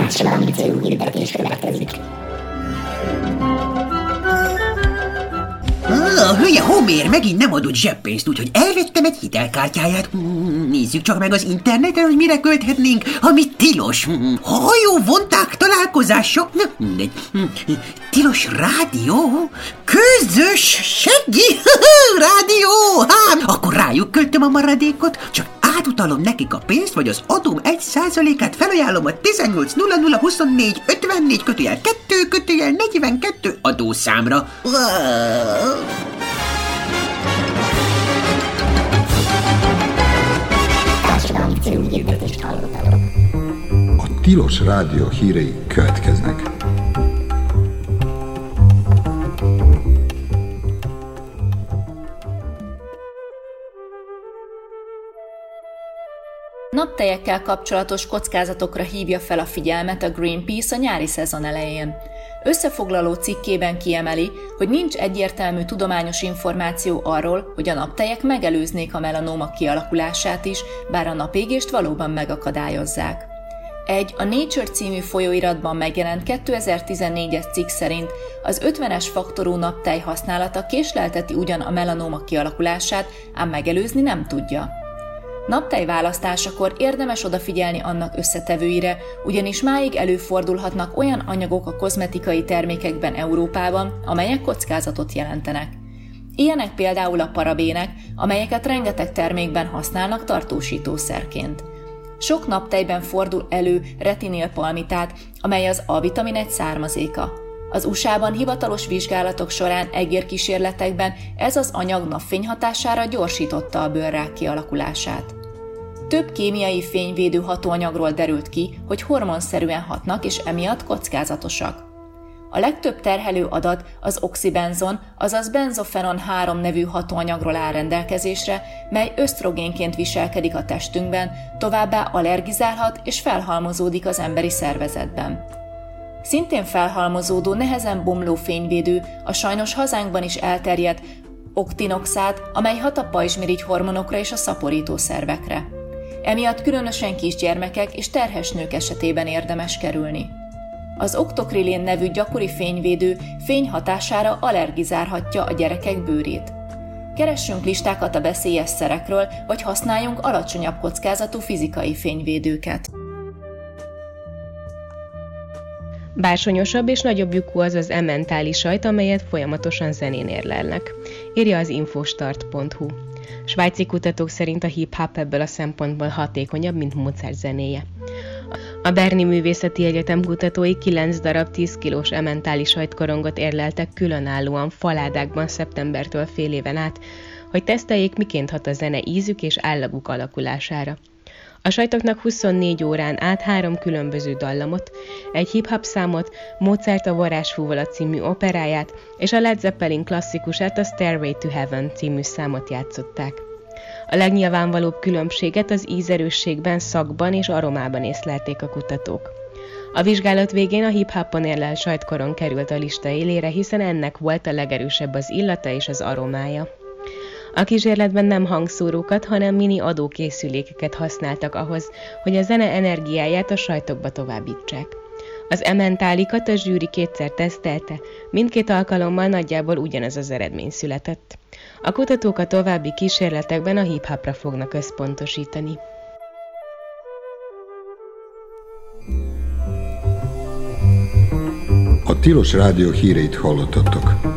Társadalmi célú hirdetés következik. A hülye Homér megint nem adott zseppénzt, úgyhogy elvettem egy hitelkártyáját. Nézzük csak meg az interneten, hogy mire költhetnénk, ami tilos. Hajóvonták találkozása. Mindegy. Tilos rádió? Közös seggi rádió? Akkor rájuk költöm a maradékot, csak átutalom nekik a pénzt, vagy az adóm 1%-át felajánlom a 18002454-2-42 adószámra. Társadalmi célú hirdetést hallottatok. A Tilos Rádió hírei következnek. Naptejekkel kapcsolatos kockázatokra hívja fel a figyelmet a Greenpeace a nyári szezon elején. Összefoglaló cikkében kiemeli, hogy nincs egyértelmű tudományos információ arról, hogy a naptejek megelőznék a melanóma kialakulását is, bár a napégést valóban megakadályozzák. A Nature című folyóiratban megjelent 2014-es cikk szerint az 50-es faktorú naptej használata késlelteti ugyan a melanóma kialakulását, ám megelőzni nem tudja. Naptej választásakor érdemes odafigyelni annak összetevőire, ugyanis máig előfordulhatnak olyan anyagok a kozmetikai termékekben Európában, amelyek kockázatot jelentenek. Ilyenek például a parabének, amelyeket rengeteg termékben használnak tartósítószerként. Sok naptejben fordul elő retinilpalmitát, amely az A-vitamin egy származéka. Az USA-ban hivatalos vizsgálatok során egérkísérletekben ez az anyag napfény hatására gyorsította a bőrrák kialakulását. Több kémiai fényvédő hatóanyagról derült ki, hogy hormonszerűen hatnak és emiatt kockázatosak. A legtöbb terhelő adat az oxibenzon, azaz benzofenon 3 nevű hatóanyagról áll rendelkezésre, mely ösztrogénként viselkedik a testünkben, továbbá allergizálhat és felhalmozódik az emberi szervezetben. Szintén felhalmozódó, nehezen bomló fényvédő a sajnos hazánkban is elterjedt oktinoxát, amely hat a pajzsmirigy hormonokra és a szaporító szervekre. Emiatt különösen kisgyermekek és terhes nők esetében érdemes kerülni. Az oktokrilén nevű gyakori fényvédő fény hatására allergizálhatja a gyerekek bőrét. Keressünk listákat a veszélyes szerekről, vagy használjunk alacsonyabb kockázatú fizikai fényvédőket. Bársonyosabb és nagyobb lyukú az az emmentáli sajt, amelyet folyamatosan zenén érlelnek, írja az infostart.hu. Svájci kutatók szerint a hip-hop ebből a szempontból hatékonyabb, mint Mozart zenéje. A Berni Művészeti Egyetem kutatói 9 darab 10 kilós emmentáli sajtkorongot érleltek különállóan faládákban szeptembertől fél éven át, hogy teszteljék, miként hat a zene ízük és állaguk alakulására. A sajtoknak 24 órán át 3 különböző dallamot, egy hip-hop számot, Mozart a Varázsfúvola című operáját és a Led Zeppelin klasszikusát, a Stairway to Heaven című számot játszották. A legnyilvánvalóbb különbséget az ízerősségben, szagban és aromában észlelték a kutatók. A vizsgálat végén a hip-hopon érlelt sajtkoron került a lista élére, hiszen ennek volt a legerősebb az illata és az aromája. A kísérletben nem hangszórókat, hanem mini adókészülékeket használtak ahhoz, hogy a zene energiáját a sajtokba továbbítsák. Az emmentálikat a zsűri 2-szer tesztelte, mindkét alkalommal nagyjából ugyanez az eredmény született. A kutatók a további kísérletekben a hip-hopra fognak összpontosítani. A Tilos Rádió híreit hallottatok.